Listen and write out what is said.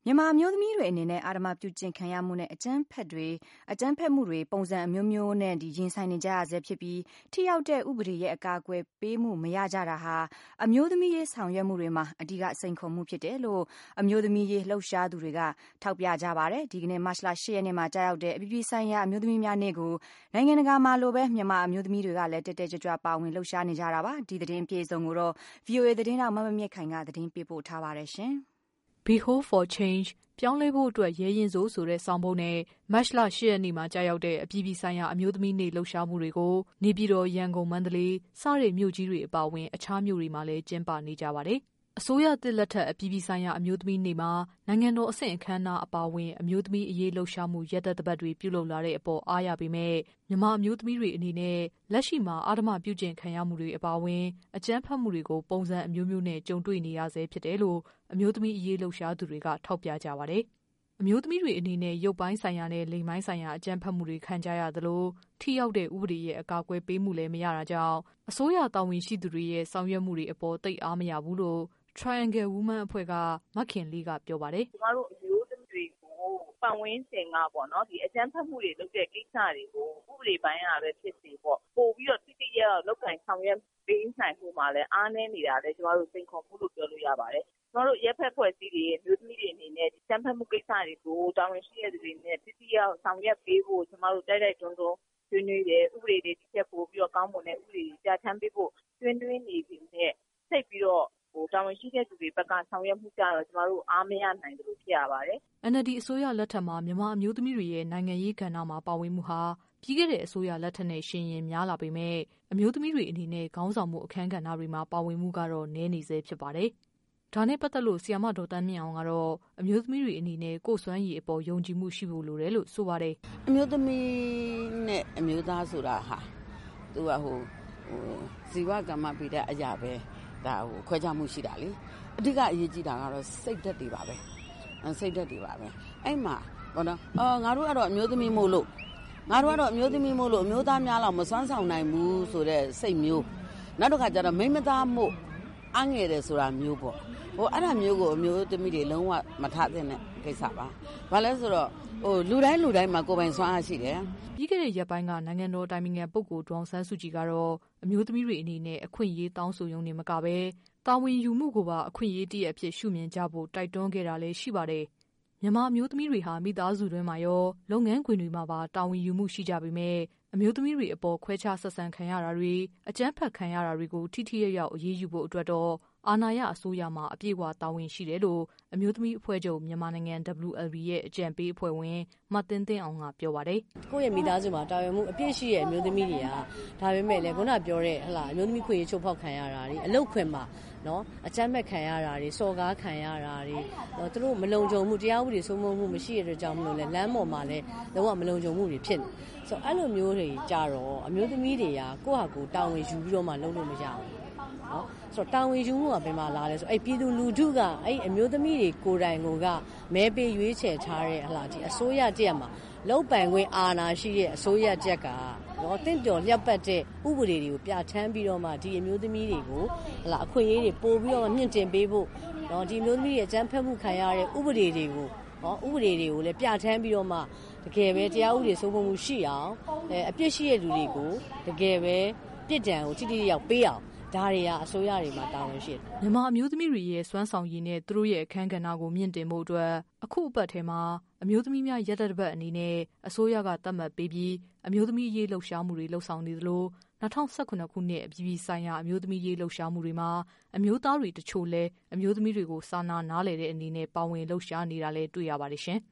မြန်မာအမျိုးသမီးတွေအနေနဲ့အာဓမပြုကျင့်ခံရမှုနဲ့အကြမ်းဖက်မှုတွေပုံစံအမျိုးမျိုးနဲ့ရင်ဆိုင်နေကြရဆဲဖြစ်ပြီးထိရောက်တဲ့ဥပဒေရဲ့အကာအကွယ်ပေးမှုမရကြတာဟာအမျိုးသမီးရေးဆောင်ရွက်မှုတွေမှာအဓိကစိန်ခေါ်မှုဖြစ်တယ်လို့အမျိုးသမီးရေးလှုပ်ရှားသူတွေကထောက်ပြကြပါတယ်။ဒီကနေ့မတ်လ 8 ရက်နေ့မှာကြာရောက်တဲ့အပြည်ပြည်ဆိုင်ရာအမျိုးသမီးများနေ့ကိုနိုင်ငံတကာမှာလိုပဲမြန်မာအမျိုးသမီးတွေကလည်းတက်တက်ကြွကြွပါဝင်လှုပ်ရှားနေကြတာပါ။ဒီသတင်းအပြည့်အစုံကိုတော့ VOA သတင်းထောက်မမြင့်ခိုင်ကသတင်းပေးပို့ထားပါတယ်ရှင်။ Behold for Change ပြောင်းလဲဖို့အတွက်ရဲရင်စို့ဆိုတဲ့ဆောင်ပုဒ်နဲ့မတ်လ 8 ရက်နေ့မှာကြာရောက်တဲ့အပြည်ပြည်ဆိုင်ရာအမျိုးသမီးနေ့လှုပ်ရှားမှုတွေကိုနေပြည်တော်၊ရန်ကုန်၊မန္တလေးစတဲ့မြို့ကြီးတွေအပါအဝင်အခြားမြို့တွေမှာလည်းကျင်းပနေကြပါတယ်။အစိုးရသစ်လက်ထက်အပြည်ပြည်ဆိုင်ရာအမျိုးသမီးနေ့မှာနိုင်ငံတော်အဆင့်အခမ်းအနားအပါအဝင်အမျိုးသမီးအရေးလှုပ်ရှားမှုရက်သတ္တပတ်တွေပြုလုပ်လာတဲ့အပေါ်အားရပေမဲ့မြန်မာအမျိုးသမီးတွေအနေနဲ့လက်ရှိမှာအာဓမပြုကျင့်ခံရမှုတွေအပါအဝင်အကြမ်းဖက်မှုတွေကိုပုံစံအမျိုးမျိုးနဲ့ကြုံတွေ့နေရဆဲဖြစ်တယ်လို့အမျိုးသမီးအရေးလှုပ်ရှားသူတွေကထောက်ပြကြပါတယ်။အမျိုးသမီးတွေအနေနဲ့ရုပ်ပိုင်းဆိုင်ရာနဲ့လိင်ပိုင်းဆိုင်ရာအကြမ်းဖက်မှုတွေခံကြရသလိုထိရောက်တဲ့ဥပဒေရဲ့အကာအကွယ်ပေးမှုလည်းမရတာကြောင့်အစိုးရတာဝန်ရှိသူတွေရဲ့ဆောင်ရွက်မှုတွေအပေါ်သိပ်အားမရဘူးလို့ Triangle Women အဖွဲ့ကမခင်လေးကပြောပါတယ်။ကျမတို့အမျိုးသမီးတွေကိုပတ်ဝန်းကျင်ကပေါ့နော်ဒီအကြမ်းဖက်မှုတွေလုပ်တဲ့ကိစ္စတွေကိုဥပဒေပိုင်းကပဲဖြစ်စီပေါ့ပို့ပြီးတော့တိတိကျကျလောက်ကန်ဆောင်ရွက်ပေးနိုင်မှုမှာလည်းအားနည်းနေတာလည်းကျမတို့စိန်ခေါ်မှုလို့ပြောလို့ရပါတယ်။ကျမတို့ရက်ဖက်ဖွဲ့စည်းတွေမျိုးသမီးတွေအနေနဲ့စံဖက်မှုကိစ္စတွေကိုတာဝန်ရှိတဲ့သူတွေနဲ့တိတိကျဆောင်ရွက်ပေးဖို့ကျမတို့တိုက်တွန်းဆွေးနွေးတယ်ဥပဒေတွေတစ်ချက်ပို့ပြီးတော့ကောင်းမွန်တဲ့ဥပဒေတွေကြာထမ်းပေးဖို့ဆွေးနွေးနေပြီနဲ့စိတ်ပြီးတော့တာဝန်ရှိတဲ့သူတွေဘက်ကဆောင်ရွက်မှုကြတော့ကျမတို့အားမရနိုင်တယ်လို့ဖြစ်ရပါတယ်။ NLD အစိုးရလက်ထက်မှာမြန်မာအမျိုးသမီးတွေရဲ့နိုင်ငံရေးကဏ္ဍမှာပါဝင်မှုဟာပြီးခဲ့တဲ့အစိုးရလက်ထက်နဲ့ယှဉ်ရင်များလာပေမဲ့အမျိုးသမီးတွေအနေနဲ့ခေါင်းဆောင်မှုအခန်းကဏ္ဍတွေမှာပါဝင်မှုကတော့နည်းနေဆဲဖြစ်ပါတယ်။ဒါနဲ့ပတ်သက်လို့ဆရာမဒေါ်တန်းမြင့်အောင်ကတော့အမျိုးသမီးတွေအနေနဲ့ကိုယ်စွမ်းရည်အပေါ်ယုံကြည်မှုရှိဖို့လိုတယ်လို့ဆိုပါတယ်။အမျိုးသမီးနဲ့အမျိုးသားဆိုတာဟာသူကဇီဝကမ္မပိတဲ့အရာပဲဒါခွဲခြားမှုရှိတာလေအဓိကအရေးကြီးတာကတော့စိတ်ဓာတ်တွေပါပဲစိတ်ဓာတ်တွေပါပဲအဲ့မှာဘောနော်ငါတို့ကတော့အမျိုးသမီးမို့လို့အမျိုးသားများလောက်မစွမ်းဆောင်နိုင်ဘူးဆိုတဲ့စိတ်မျိုးနောက်တစ်ခါကျတော့မိန်းမသားမို့အငယ်တယ်ဆိုတာမျိုးပေါ့အဲ့ဒါမျိုးကိုအမျိုးသမီးတွေလုံးဝမထားသင့်တဲ့ကိစ္စပါဘာလဲဆိုတော့လူတိုင်းမှာကိုယ်ပိုင်စွမ်းအားရှိတယ်ပြီးခဲ့တဲ့ရက်ပိုင်းကနိုင်ငံတော်တိုင်ပင်ခံပုဂ္ဂိုလ်ဒေါ်အောင်ဆန်းစုကြည်ကတော့အမျိုးသမီးတွေအနေနဲ့အခွင့်အရေးတောင်းဆိုရုံနဲ့မကပဲတာဝန်ယူမှုကိုပါအခွင့်အရေးတည်းအဖြစ်ရှုမြင်ကြဖို့တိုက်တွန်းခဲ့တာလည်းရှိပါတယ်။မြန်မာအမျိုးသမီးတွေဟာမိသားစုတွင်းမှာရောလုပ်ငန်းခွင်တွေမှာပါတာဝန်ယူမှုရှိကြပေမဲ့အမျိုးသမီးတွေအပေါ်ခွဲခြားဆက်ဆံခံရတာတွေအကြမ်းဖက်ခံရတာတွေကိုထိထိရောက်ရောက်အရေးယူဖို့အတွက်တော့အာဏာရအစိုးရမှာအပြည့်အဝတာဝန်ရှိတယ်လို့အမျိုးသမီးအဖွဲ့ချုပ်မြန်မာနိုင်ငံ WLB ရဲ့အကြံပေးအဖွဲ့ဝင်မသင်းအောင်ကပြောပါတယ်။ကိုယ့်ရဲ့မိသားစုမှာတာဝန်မှုအပြည့်ရှိတဲ့အမျိုးသမီးတွေကဒါပေမဲ့လည်းခုနပြောတဲ့အမျိုးသမီးခွင့်ရေးချုပ်ဖောက်ခံရတာတွေအလုပ်ခွင်မှာနော်အကြမ်းဖက်ခံရတာတွေစော်ကားခံရတာတွေသူတို့မလုံခြုံမှုတရားဥပဒေစိုးမိုးမှုမရှိတဲ့အတွက်ကြောင့်မလို့လဲလမ်းပေါ်မှာလည်းလုံးဝမလုံခြုံမှုတွေဖြစ်နေဆိုတော့အဲ့လိုမျိုးတွေကြတော့အမျိုးသမီးတွေကကိုယ့်ဟာကိုယ်တာဝန်ယူပြီးတော့မှလုပ်လို့မရဘူးနော်ဆိုတော့တာဝန်ယူမှုကဘယ်မှာလာလဲဆိုအဲ့ပြည်သူလူထုကအဲ့အမျိုးသမီးတွေကိုယ်တိုင်ကမဲပေးရွေးချယ်ထားတဲ့ဒီအစိုးရတရက်မှာလုံးပိုင်ခွင့်အာဏာရှိတဲ့အစိုးရတက်ကနော်တင့်တော်လျှောက်ပတ်တဲ့ဥပဒေတွေကိုပြဋ္ဌာန်းပြီးတော့မှဒီအမျိုးသမီးတွေကိုအခွင့်အရေးတွေပို့ပြီးတော့မြင့်တင်ပေးဖို့နော်ဒီအမျိုးသမီးတွေအကြမ်းဖက်မှုခံရတဲ့ဥပဒေတွေကိုလည်းပြဋ္ဌာန်းပြီးတော့မှတကယ်ပဲတရားဥပဒေစိုးမိုးမှုရှိအောင်အပြစ်ရှိတဲ့လူတွေကိုတကယ်ပဲပြစ်ဒဏ်ကိုတိတိကျကျပေးအောင်ဒါတွေကအစိုးရတွေမှာတာဝန်ရှိတယ်။မြန်မာအမျိုးသမီးတွေရဲ့စွမ်းဆောင်ရည်နဲ့သူတို့ရဲ့အခန်းကဏ္ဍကိုမြင့်တင်ဖို့အတွက်အခုအပတ်ထဲမှာအမျိုးသမီးများရက်သတ္တပတ်အနေနဲ့အစိုးရကသတ်မှတ်ပေးပြီးအမျိုးသမီးရေးလှုပ်ရှားမှုတွေလှုပ်ဆောင်နေသလို2019ခုနှစ်အပြည်ပြည်ဆိုင်ရာအမျိုးသမီးရေးလှုပ်ရှားမှုတွေမှာအမျိုးသားတွေတချို့လည်းအမျိုးသမီးတွေကိုစာနာနားလည်တဲ့အနေနဲ့ပါဝင်လှုပ်ရှားနေတာလည်းတွေ့ရပါတယ်ရှင်။